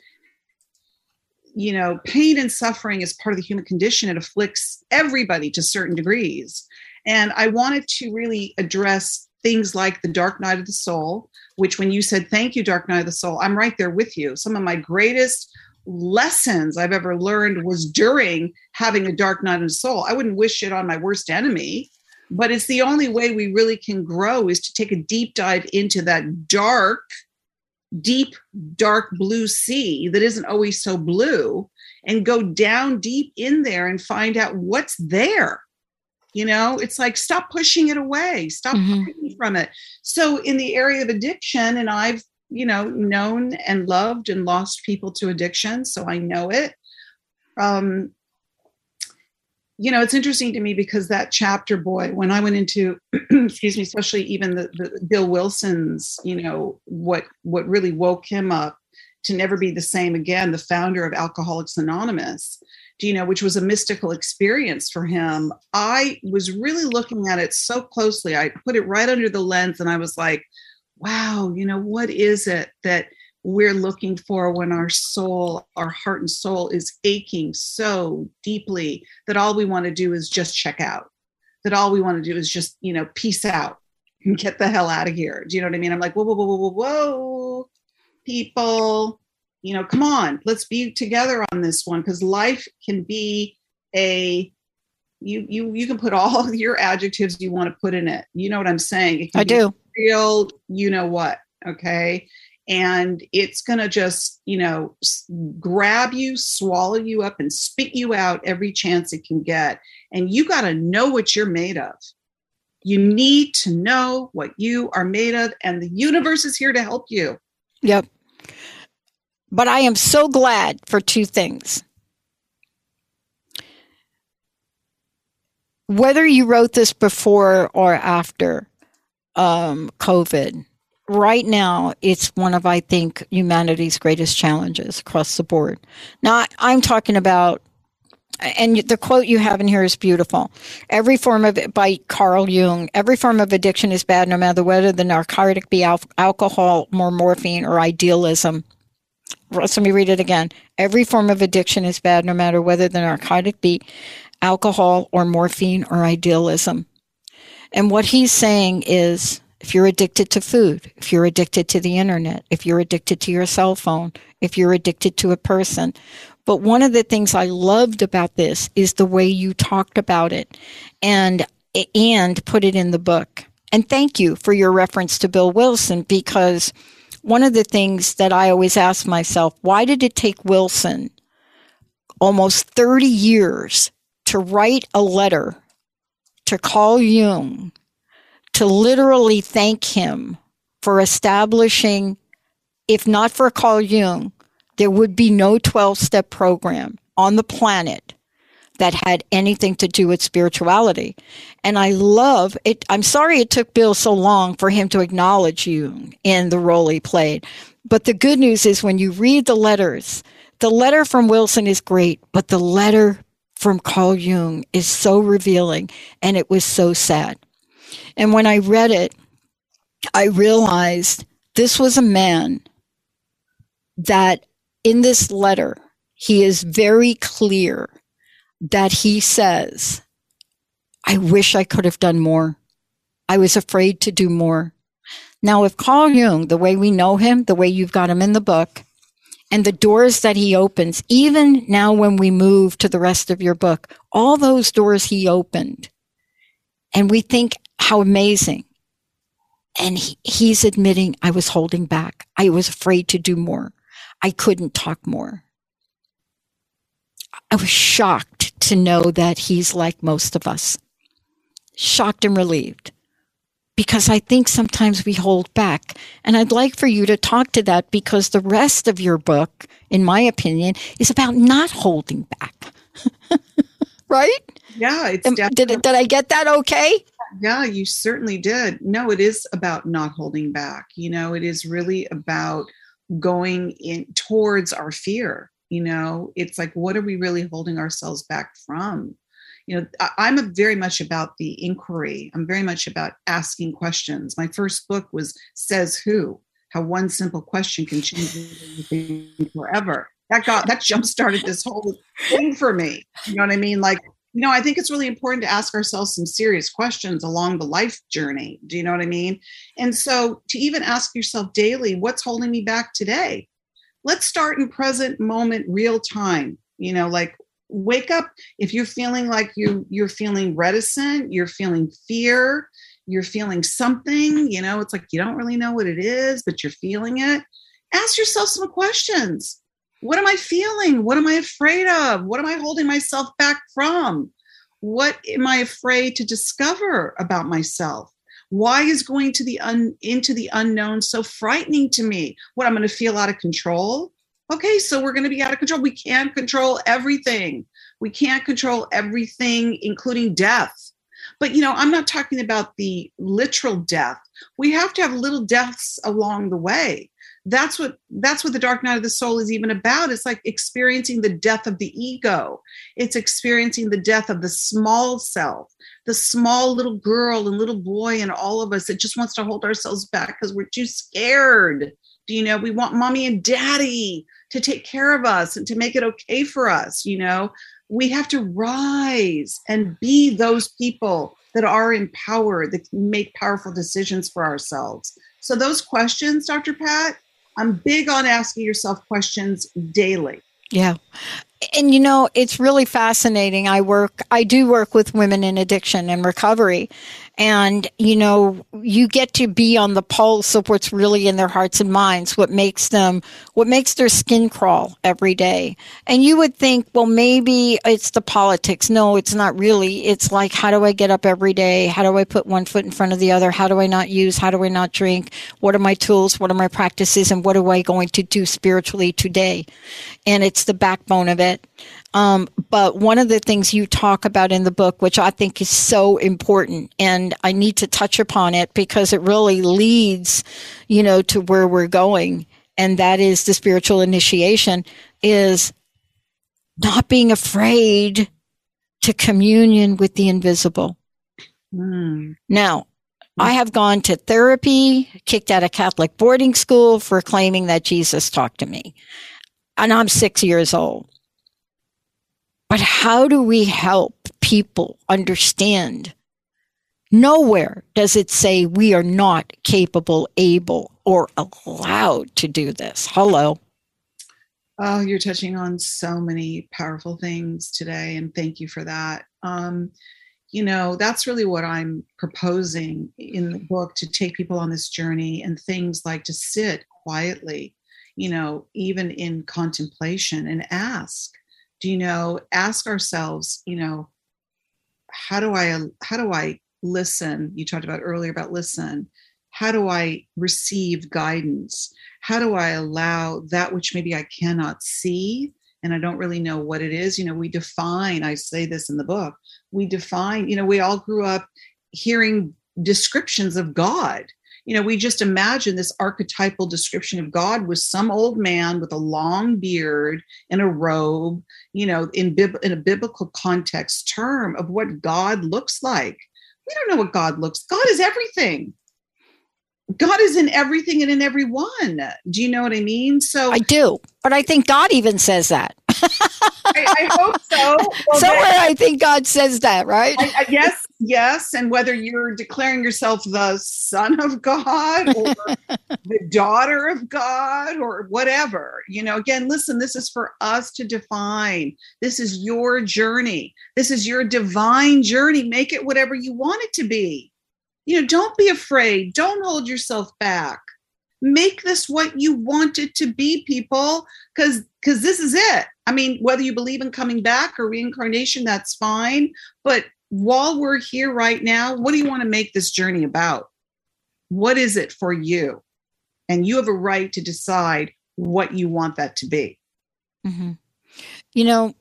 S4: you know, pain and suffering is part of the human condition. It afflicts everybody to certain degrees. And I wanted to really address things like the dark night of the soul, which when you said, thank you, dark night of the soul, I'm right there with you. Some of my greatest lessons I've ever learned was during having a dark night of the soul. I wouldn't wish it on my worst enemy, but it's the only way we really can grow is to take a deep dive into that dark, deep, dark blue sea that isn't always so blue, and go down deep in there and find out what's there. You know, it's like, stop pushing it away, stop
S2: Mm-hmm.
S4: hiding from it. So in the area of addiction, and I've, you know, known and loved and lost people to addiction, so I know it. Um, you know, it's interesting to me because that chapter, boy, when I went into, excuse me, especially even the, the Bill Wilson's, you know, what what really woke him up to never be the same again, the founder of Alcoholics Anonymous, you know, which was a mystical experience for him. I was really looking at it so closely. I put it right under the lens, and I was like, wow, you know, what is it that we're looking for when our soul, our heart and soul is aching so deeply that all we want to do is just check out, that all we want to do is just, you know, peace out and get the hell out of here. Do you know what I mean? I'm like, whoa, whoa, whoa, whoa, whoa, whoa, people, you know, come on, let's be together on this one, because life can be a, you, you, you can put all your adjectives you want to put in it. You know what I'm saying? It can
S2: I
S4: be
S2: do.
S4: Real, you know what? Okay. And it's going to just, you know, grab you, swallow you up, and spit you out every chance it can get. And you got to know what you're made of. You need to know what you are made of, and the universe is here to help you.
S2: Yep. But I am so glad for two things. Whether you wrote this before or after um, COVID, right now, it's one of, I think, humanity's greatest challenges across the board. Now, I'm talking about, and the quote you have in here is beautiful. Every form of, by Carl Jung, every form of addiction is bad, no matter whether the narcotic be al- alcohol, or morphine, or idealism. Let me read it again. Every form of addiction is bad, no matter whether the narcotic be alcohol, or morphine, or idealism. And what he's saying is, if you're addicted to food, if you're addicted to the internet, if you're addicted to your cell phone, if you're addicted to a person. But one of the things I loved about this is the way you talked about it and, and put it in the book. And thank you for your reference to Bill Wilson, because one of the things that I always ask myself, why did it take Wilson almost thirty years to write a letter to Carl Jung, to literally thank him for establishing, if not for Carl Jung, there would be no twelve-step program on the planet that had anything to do with spirituality. And I love it. I'm sorry it took Bill so long for him to acknowledge Jung in the role he played. But the good news is when you read the letters, the letter from Wilson is great, but the letter from Carl Jung is so revealing, and it was so sad. And when I read it, I realized this was a man that in this letter, he is very clear that he says, I wish I could have done more. I was afraid to do more. Now, if Carl Jung, the way we know him, the way you've got him in the book, and the doors that he opens, even now when we move to the rest of your book, all those doors he opened, and we think how amazing. And he, he's admitting, I was holding back. I was afraid to do more. I couldn't talk more. I was shocked to know that he's like most of us. Shocked and relieved. Because I think sometimes we hold back. And I'd like for you to talk to that, because the rest of your book, in my opinion, is about not holding back. Right?
S4: Yeah, it's
S2: um,
S4: definitely.
S2: Did, did I get that okay?
S4: Yeah, you certainly did. No, it is about not holding back. You know, it is really about going in towards our fear. You know, it's like, what are we really holding ourselves back from? You know, I, I'm a very much about the inquiry. I'm very much about asking questions. My first book was Says Who? How one simple question can change everything forever. That got that jump started this whole thing for me. You know what I mean? Like, you know, I think it's really important to ask ourselves some serious questions along the life journey. Do you know what I mean? And so to even ask yourself daily, what's holding me back today? Let's start in present moment, real time. You know, like, wake up. If you're feeling like you, you're feeling reticent, you're feeling fear, you're feeling something, you know, it's like you don't really know what it is, but you're feeling it. Ask yourself some questions. What am I feeling? What am I afraid of? What am I holding myself back from? What am I afraid to discover about myself? Why is going to the un, into the unknown so frightening to me? What, I'm going to feel out of control? Okay, so we're going to be out of control. We can't control everything. We can't control everything, including death. But, you know, I'm not talking about the literal death. We have to have little deaths along the way. That's what that's what the dark night of the soul is even about. It's like experiencing the death of the ego. It's experiencing the death of the small self, the small little girl and little boy and all of us that just wants to hold ourselves back because we're too scared. Do you know, we want mommy and daddy to take care of us and to make it okay for us. You know, we have to rise and be those people that are empowered, that can make powerful decisions for ourselves. So those questions, Doctor Pat, I'm big on asking yourself questions daily.
S2: Yeah. And, you know, it's really fascinating. I work, I do work with women in addiction and recovery. And, you know, you get to be on the pulse of what's really in their hearts and minds, what makes them, what makes their skin crawl every day. And you would think, well, maybe it's the politics. No, it's not really. It's like, how do I get up every day? How do I put one foot in front of the other? How do I not use? How do I not drink? What are my tools? What are my practices? And what am I going to do spiritually today? And it's the backbone of it. Um, but one of the things you talk about in the book, which I think is so important, and I need to touch upon it because it really leads, you know, to where we're going, and that is the spiritual initiation, is not being afraid to communion with the invisible. Mm. Now, I have gone to therapy, kicked out of Catholic boarding school for claiming that Jesus talked to me, and I'm six years old. But how do we help people understand? Nowhere does it say we are not capable, able, or allowed to do this. Hello.
S4: Oh, you're touching on so many powerful things today, and thank you for that. Um, you know, that's really what I'm proposing in the book, to take people on this journey, and things like to sit quietly, you know, even in contemplation, and ask. Do you know, ask ourselves, you know, how do I, how do I listen? You talked about earlier about listen. How do I receive guidance? How do I allow that which maybe I cannot see and I don't really know what it is? You know, we define, I say this in the book, we define, you know, we all grew up hearing descriptions of God. You know, we just imagine this archetypal description of God was some old man with a long beard and a robe, you know, in, bib- in a biblical context term of what God looks like. We don't know what God looks. God is everything. God is in everything and in everyone. Do you know what I mean? So
S2: I do, but I think God even says that.
S4: I, I hope so. Well,
S2: Somewhere
S4: that,
S2: I think God says that, right?
S4: I, I, yes, yes. And whether you're declaring yourself the son of God or the daughter of God or whatever, you know, again, listen, this is for us to define. This is your journey. This is your divine journey. Make it whatever you want it to be. You know, don't be afraid. Don't hold yourself back. Make this what you want it to be, people, because because this is it. I mean, whether you believe in coming back or reincarnation, that's fine. But while we're here right now, what do you want to make this journey about? What is it for you? And you have a right to decide what you want that to be.
S2: Mm-hmm. You know,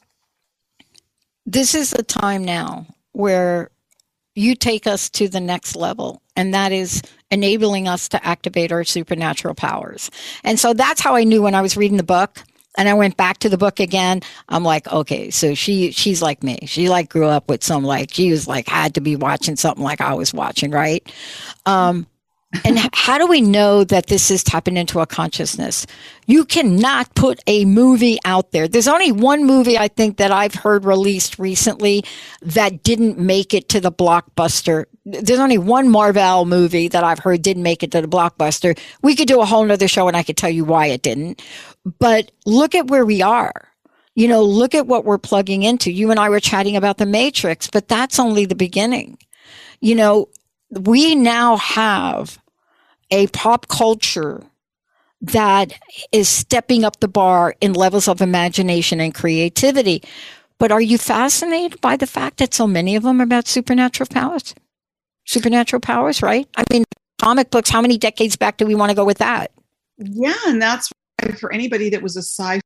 S2: this is the time now where you take us to the next level, and that is enabling us to activate our supernatural powers. And so that's how I knew when I was reading the book and I went back to the book again. I'm like, okay, so she she's like me. She like grew up with some, like, she was like, had to be watching something like I was watching, right? Um, and how do we know that this is tapping into a consciousness? You cannot put a movie out there. There's only one movie I think that I've heard released recently that didn't make it to the blockbuster. There's only one Marvel movie that I've heard didn't make it to the blockbuster. We could do a whole nother show and I could tell you why it didn't. But look at where we are. You know, look at what we're plugging into. You and I were chatting about the Matrix, but that's only the beginning. You know, we now have a pop culture that is stepping up the bar in levels of imagination and creativity. But are you fascinated by the fact that so many of them are about supernatural powers? Supernatural powers, right? I mean, comic books, how many decades back do we want to go with that?
S4: Yeah, and that's why for anybody that was a sci-fi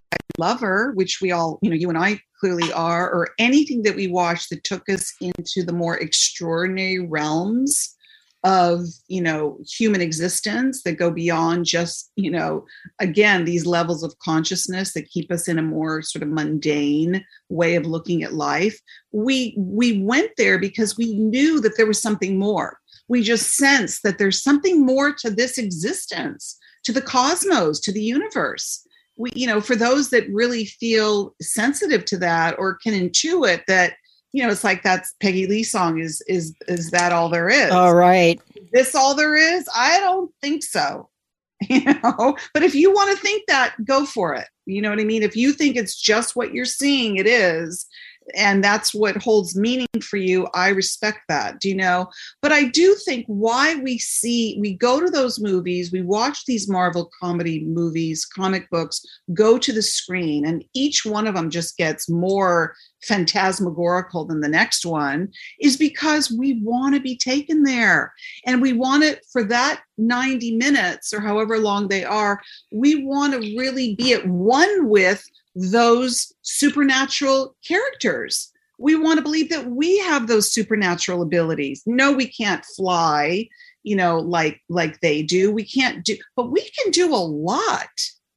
S4: lover, which we all, you know, you and I clearly are, or anything that we watched that took us into the more extraordinary realms of, you know, human existence that go beyond just, you know, again, these levels of consciousness that keep us in a more sort of mundane way of looking at life. We, we went there because we knew that there was something more. We just sensed that there's something more to this existence, to the cosmos, to the universe. We, you know, for those that really feel sensitive to that or can intuit that, you know, it's like that's Peggy Lee song is, is, is that all there is?
S2: All right.
S4: Is this all there is? I don't think so. You know, but if you want to think that, go for it. You know what I mean? If you think it's just what you're seeing, it is. And that's what holds meaning for you. I respect that, do you know? But I do think why we see, we go to those movies, we watch these Marvel comedy movies, comic books, go to the screen, and each one of them just gets more phantasmagorical than the next one, is because we want to be taken there. And we want it for that ninety minutes or however long they are. We want to really be at one with those supernatural characters. We want to believe that we have those supernatural abilities. No, we can't fly, you know, like, like they do. We can't do, but we can do a lot,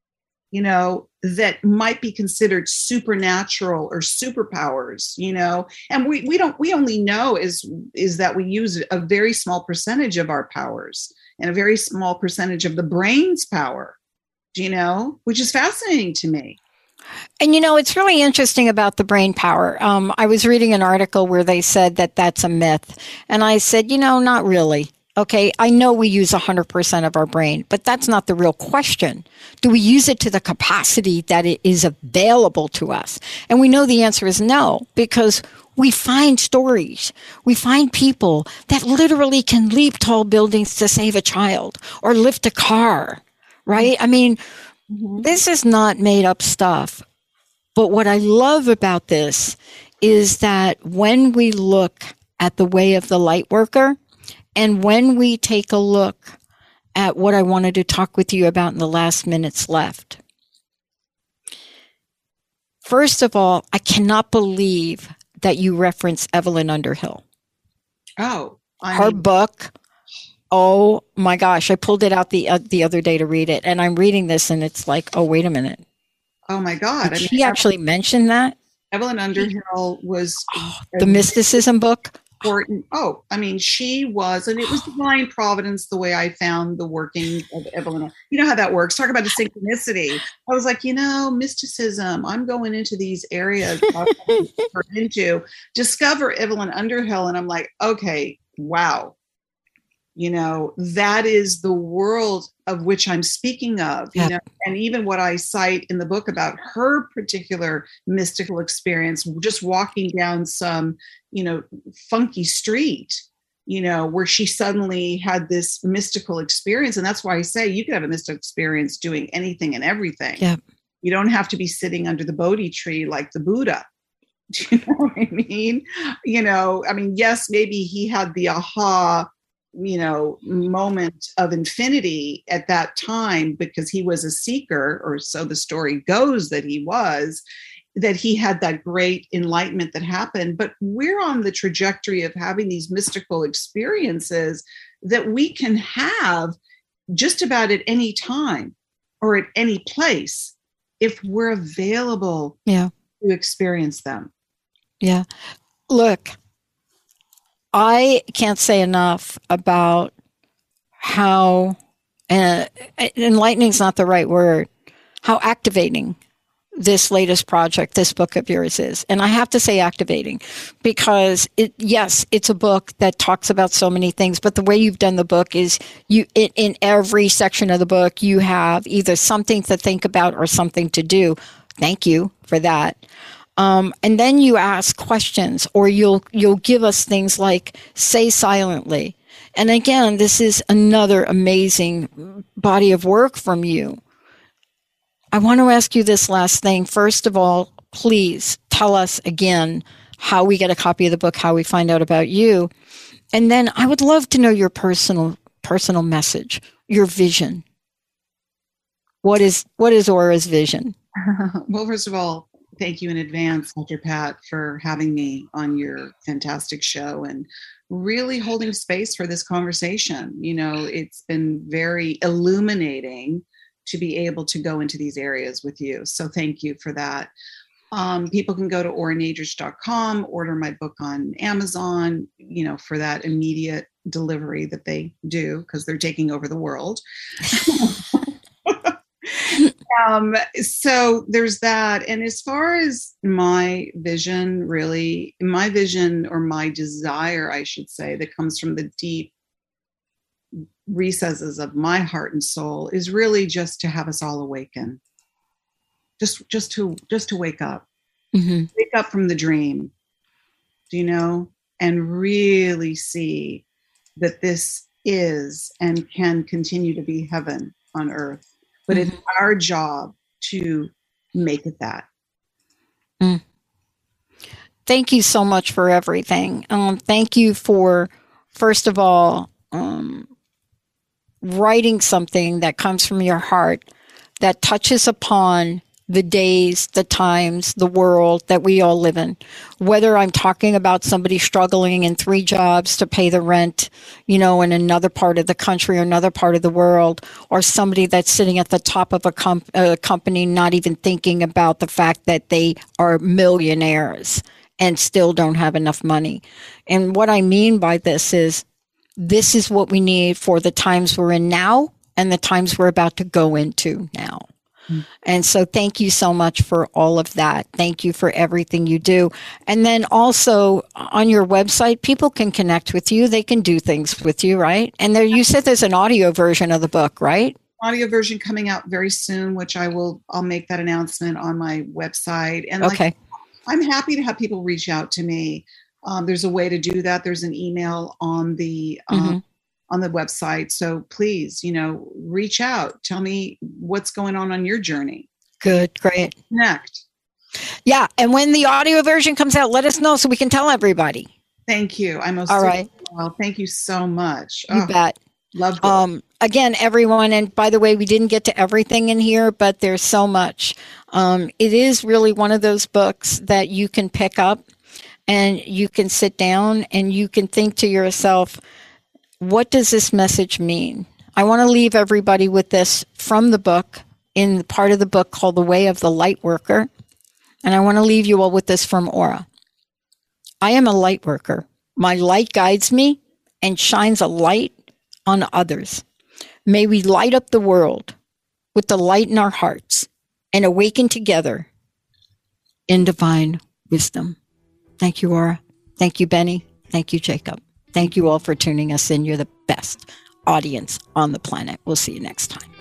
S4: you know, that might be considered supernatural or superpowers, you know, and we, we don't, we only know is, is that we use a very small percentage of our powers and a very small percentage of the brain's power, do you know, which is fascinating to me.
S2: And, you know, it's really interesting about the brain power. Um, I was reading an article where they said that that's a myth. And I said, you know, not really. Okay, I know we use one hundred percent of our brain, but that's not the real question. Do we use it to the capacity that it is available to us? And we know the answer is no, because we find stories. We find people that literally can leap tall buildings to save a child or lift a car, right? I mean, mm-hmm. This is not made up stuff. But what I love about this is that when we look at the way of the light worker, and when we take a look at what I wanted to talk with you about in the last minutes left, first of all, I cannot believe that you reference Evelyn Underhill.
S4: Oh, I
S2: her
S4: mean-
S2: book. Oh my gosh! I pulled it out the uh, the other day to read it, and I'm reading this, and it's like, oh wait a minute.
S4: Oh my God!
S2: Did
S4: I
S2: she
S4: mean,
S2: actually mentioned that?
S4: Evelyn Underhill was
S2: oh, the mysticism book.
S4: important. Oh, I mean, she was, and it was divine providence the way I found the working of Evelyn. You know how that works. Talk about a synchronicity. I was like, you know, mysticism. I'm going into these areas into discover Evelyn Underhill, and I'm like, okay, wow. You know, that is the world of which I'm speaking of, you yep. know, and even what I cite in the book about her particular mystical experience, just walking down some, you know, funky street, you know, where she suddenly had this mystical experience. And that's why I say you can have a mystical experience doing anything and everything.
S2: Yep.
S4: You don't have to be sitting under the Bodhi tree like the Buddha. Do you know what I mean? You know, I mean, yes, maybe he had the aha you know, moment of infinity at that time because he was a seeker, or so the story goes that he was, that he had that great enlightenment that happened. But we're on the trajectory of having these mystical experiences that we can have just about at any time or at any place if we're available
S2: yeah.
S4: to experience them.
S2: Yeah. Look, I can't say enough about how, uh, enlightening is not the right word, how activating this latest project, this book of yours is. And I have to say activating because it, yes, it's a book that talks about so many things, but the way you've done the book is you, in, in every section of the book, you have either something to think about or something to do. Thank you for that. Um, and then you ask questions, or you'll you'll give us things like say silently. And again, this is another amazing body of work from you. I want to ask you this last thing. First of all, please tell us again how we get a copy of the book, how we find out about you. And then I would love to know your personal personal message, your vision. What is what is Aura's vision?
S4: Well, first of all, thank you in advance, Doctor Pat, for having me on your fantastic show and really holding space for this conversation. You know, it's been very illuminating to be able to go into these areas with you. So thank you for that. Um, people can go to aura nadrich dot com, order my book on Amazon, you know, for that immediate delivery that they do because they're taking over the world. Um, so there's that. And as far as my vision, really, my vision or my desire, I should say, that comes from the deep recesses of my heart and soul is really just to have us all awaken. Just, just to, just to wake up,
S2: mm-hmm.
S4: wake up from the dream, you know, and really see that this is and can continue to be heaven on earth. But mm-hmm. it's our job to make it that.
S2: Mm. Thank you so much for everything. Um, thank you for, first of all, um, writing something that comes from your heart that touches upon the days, the times, the world that we all live in. Whether I'm talking about somebody struggling in three jobs to pay the rent, you know, in another part of the country or another part of the world, or somebody that's sitting at the top of a, com- a company not even thinking about the fact that they are millionaires and still don't have enough money. And what I mean by this is, this is what we need for the times we're in now and the times we're about to go into now. And so thank you so much for all of that. Thank you for everything you do. And then also on your website, people can connect with you. They can do things with you, right? And there, you said there's an audio version of the book, right?
S4: Audio version coming out very soon, which I will, I'll make that announcement on my website. And
S2: okay.
S4: Like, I'm happy to have people reach out to me. Um, there's a way to do that. There's an email on the, um, mm-hmm. on the website. So please, you know, reach out. Tell me what's going on on your journey.
S2: Good. Great.
S4: Connect.
S2: Yeah. And when the audio version comes out, let us know so we can tell everybody.
S4: Thank you. I most
S2: All right.
S4: Well, thank you so much.
S2: You oh, bet.
S4: Love it.
S2: Um, again, everyone. And by the way, we didn't get to everything in here, but there's so much. Um, it is really one of those books that you can pick up and you can sit down and you can think to yourself, what does this message mean? I want to leave everybody with this from the book, in the part of the book called The Way of the Light Worker. And I want to leave you all with this from Aura. I am a light worker. My light guides me and shines a light on others. May we light up the world with the light in our hearts and awaken together in divine wisdom. Thank you, Aura. Thank you, Benny. Thank you, Jacob. Thank you all for tuning us in. You're the best audience on the planet. We'll see you next time.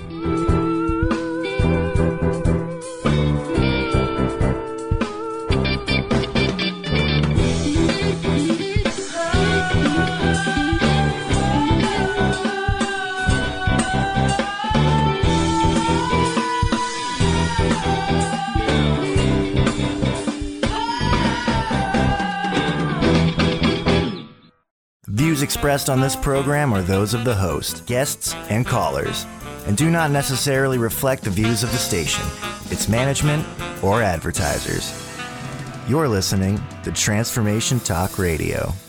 S12: Views expressed on this program are those of the host, guests, and callers, and do not necessarily reflect the views of the station, its management, or advertisers. You're listening to Transformation Talk Radio.